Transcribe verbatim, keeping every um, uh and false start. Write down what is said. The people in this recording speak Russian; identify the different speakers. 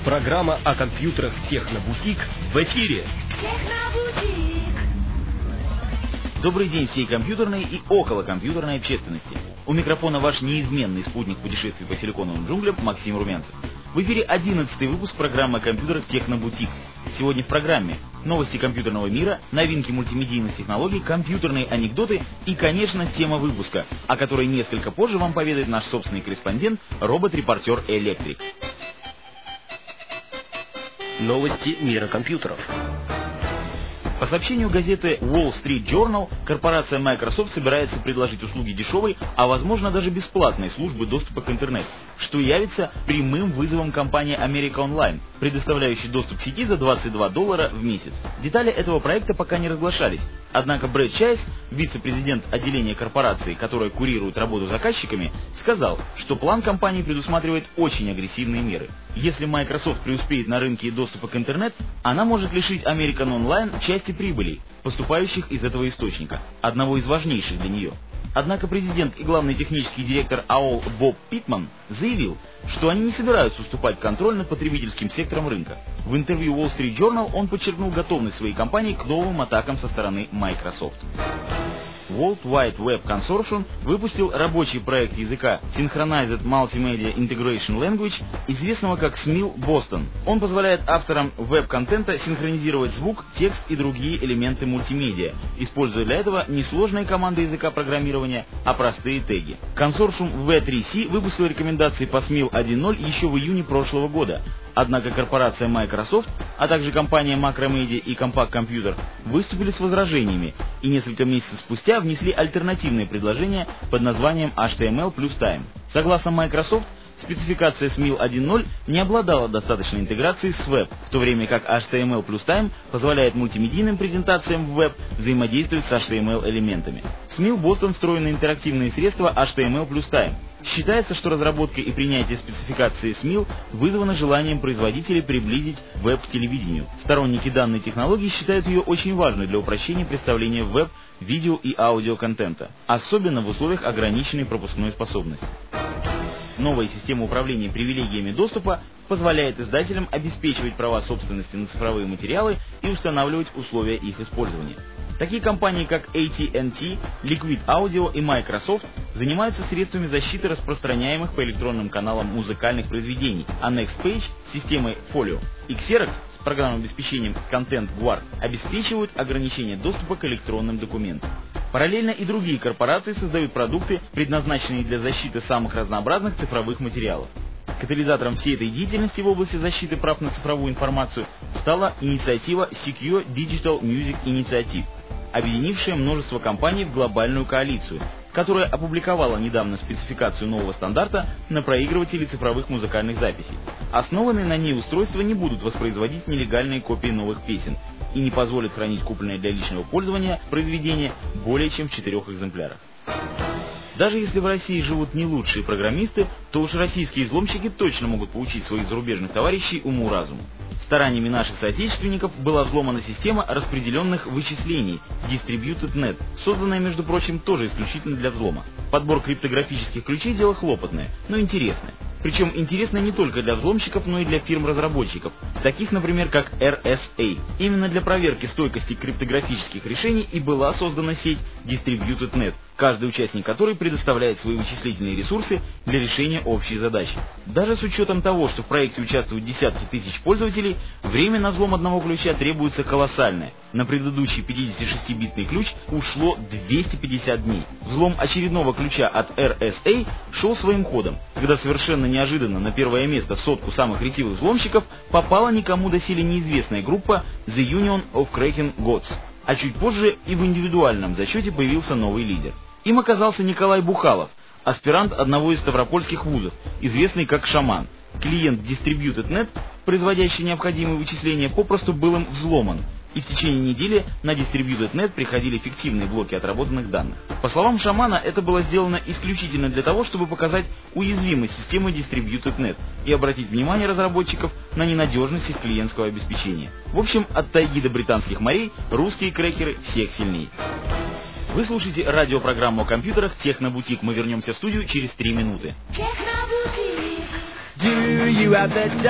Speaker 1: Программа о компьютерах «Технобутик» в эфире.
Speaker 2: Технобутик.
Speaker 3: Добрый день всей компьютерной и околокомпьютерной общественности. У микрофона ваш неизменный спутник путешествий по силиконовым джунглям Максим Румянцев. В эфире одиннадцатый выпуск программы о компьютерах «Технобутик». Сегодня в программе новости компьютерного мира, новинки мультимедийных технологий, компьютерные анекдоты и, конечно, тема выпуска, о которой несколько позже вам поведает наш собственный корреспондент, робот-репортер Электрик.
Speaker 1: Новости мира компьютеров.
Speaker 3: По сообщению газеты Wall Street Journal, корпорация Microsoft собирается предложить услуги дешевой, а возможно даже бесплатной службы доступа к интернету, что явится прямым вызовом компании America Online, предоставляющей доступ к сети за двадцать два доллара в месяц. Детали этого проекта пока не разглашались, однако Брэд Чайз, вице-президент отделения корпорации, которая курирует работу с заказчиками, сказал, что план компании предусматривает очень агрессивные меры. Если Microsoft преуспеет на рынке доступа к интернету, она может лишить American Online части прибылей, поступающих из этого источника, одного из важнейших для нее. Однако президент и главный технический директор эй о эл Боб Питтман заявил, что они не собираются уступать контроль над потребительским сектором рынка. В интервью Wall Street Journal он подчеркнул готовность своей компании к новым атакам со стороны Microsoft. World Wide Web Consortium выпустил рабочий проект языка Synchronized Multimedia Integration Language, известного как смил Boston. Он позволяет авторам веб-контента синхронизировать звук, текст и другие элементы мультимедиа, используя для этого не сложные команды языка программирования, а простые теги. Консорциум ви три си выпустил рекомендации по смил один ноль еще в июне прошлого года. Однако корпорация Microsoft, а также компания Macromedia и Compaq Computer выступили с возражениями и несколько месяцев спустя внесли альтернативное предложение под названием эйч ти эм эл плюс Time. Согласно Microsoft, спецификация смил один ноль не обладала достаточной интеграцией с веб, в то время как эйч ти эм эл плюс Time позволяет мультимедийным презентациям в веб взаимодействовать с эйч ти эм эл элементами. смил Boston встроены интерактивные средства эйч ти эм эл плюс Time. Считается, что разработка и принятие спецификации смил вызвано желанием производителей приблизить веб к телевидению. Сторонники данной технологии считают ее очень важной для упрощения представления веб, видео и аудиоконтента, особенно в условиях ограниченной пропускной способности. Новая система управления привилегиями доступа позволяет издателям обеспечивать права собственности на цифровые материалы и устанавливать условия их использования. Такие компании, как эй ти энд ти, Liquid Audio и Microsoft занимаются средствами защиты распространяемых по электронным каналам музыкальных произведений, а NextPage – системой Folio. И Xerox с программным обеспечением Content Guard обеспечивают ограничение доступа к электронным документам. Параллельно и другие корпорации создают продукты, предназначенные для защиты самых разнообразных цифровых материалов. Катализатором всей этой деятельности в области защиты прав на цифровую информацию стала инициатива Secure Digital Music Initiative, объединившая множество компаний в глобальную коалицию, которая опубликовала недавно спецификацию нового стандарта на проигрыватели цифровых музыкальных записей. Основанные на ней устройства не будут воспроизводить нелегальные копии новых песен и не позволят хранить купленное для личного пользования произведение более чем в четырех экземплярах. Даже если в России живут не лучшие программисты, то уж российские взломщики точно могут поучить своих зарубежных товарищей уму-разуму. Стараниями наших соотечественников была взломана система распределенных вычислений Distributed Net, созданная, между прочим, тоже исключительно для взлома. Подбор криптографических ключей – дело хлопотное, но интересное. Причем интересно не только для взломщиков, но и для фирм-разработчиков, таких, например, как эр эс эй. Именно для проверки стойкости криптографических решений и была создана сеть Distributed Net, каждый участник которой предоставляет свои вычислительные ресурсы для решения общей задачи. Даже с учетом того, что в проекте участвуют десятки тысяч пользователей, время на взлом одного ключа требуется колоссальное. На предыдущий пятидесятишестибитный ключ ушло двести пятьдесят дней. Взлом очередного ключа от эр эс эй шел своим ходом, когда совершенно неожиданно на первое место в сотку самых ретивых взломщиков попала никому доселе неизвестная группа The Union of Cracking Gods, а чуть позже и в индивидуальном зачете появился новый лидер. Им оказался Николай Бухалов, аспирант одного из ставропольских вузов, известный как Шаман. Клиент Distributed Net, производящий необходимые вычисления, попросту был им взломан, и в течение недели на Distributed Net приходили фиктивные блоки отработанных данных. По словам Шамана, это было сделано исключительно для того, чтобы показать уязвимость системы Distributed Net и обратить внимание разработчиков на ненадежность их клиентского обеспечения. В общем, от тайги до британских морей русские крекеры всех сильней. Вы слушаете радиопрограмму о компьютерах «Технобутик». Мы вернемся в студию через три минуты.
Speaker 2: Технобутик.
Speaker 4: Do you have the